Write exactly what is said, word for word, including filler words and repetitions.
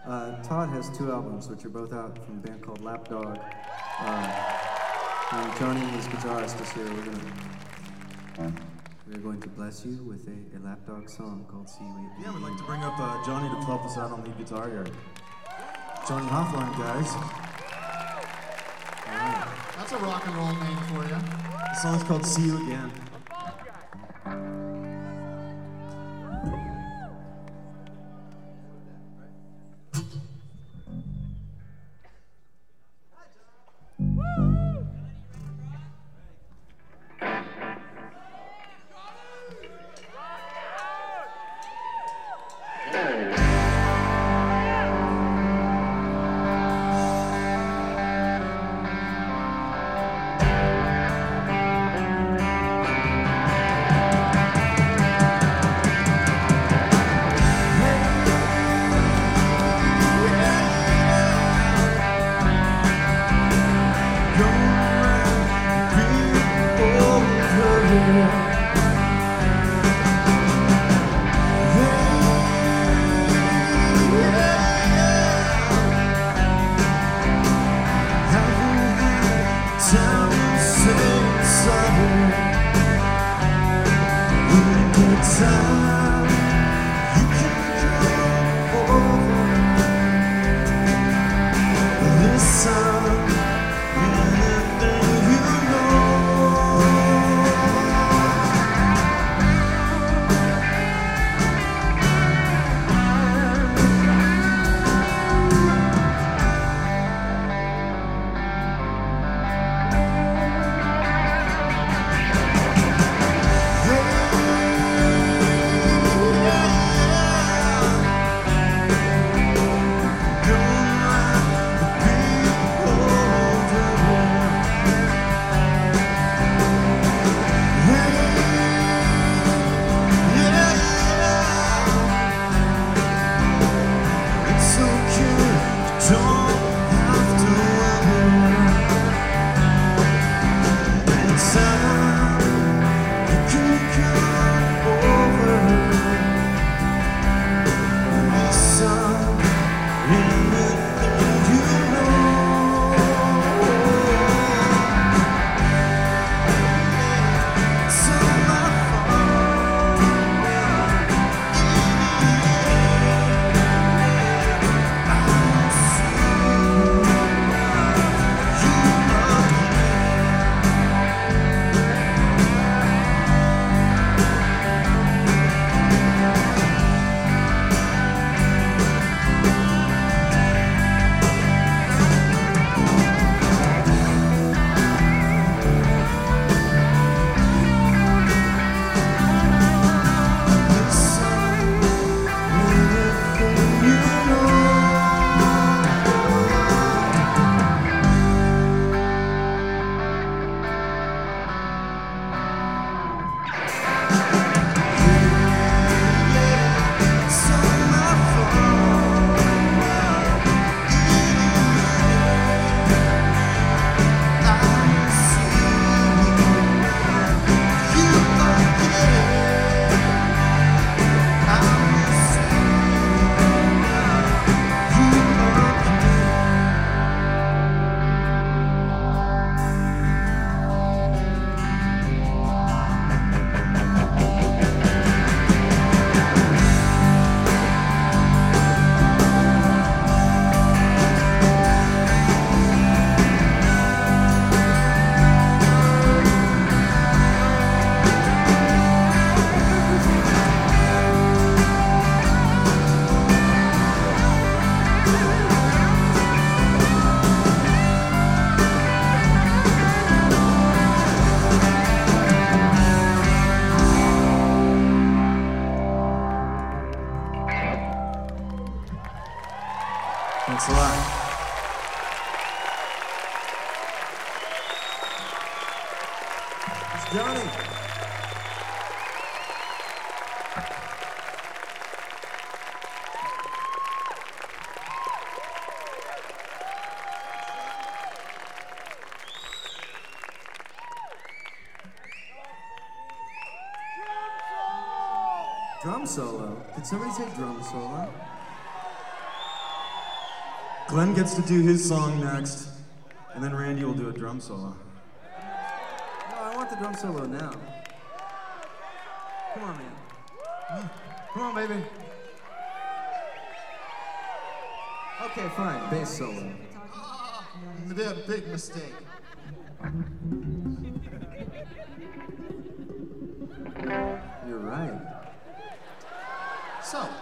Uh, Todd has two albums, which are both out from a band called Lapdog. Uh, and Johnny is guitarist is here. We're gonna we're going to bless you with a, a Lapdog song called Seaweed. Yeah, we'd like to bring up uh, Johnny to help us out on lead guitar here. Johnny Hawthorne, guys. Right. That's a rock and roll name for you. The song's called See You Again. Thanks a lot. It's Johnny. Drum solo? Did somebody say drum solo? Glenn gets to do his song next, and then Randy will do a drum solo. No, I want the drum solo now. Come on, man. Come on, baby. Okay, fine. Bass solo. You did a big mistake. You're right. So,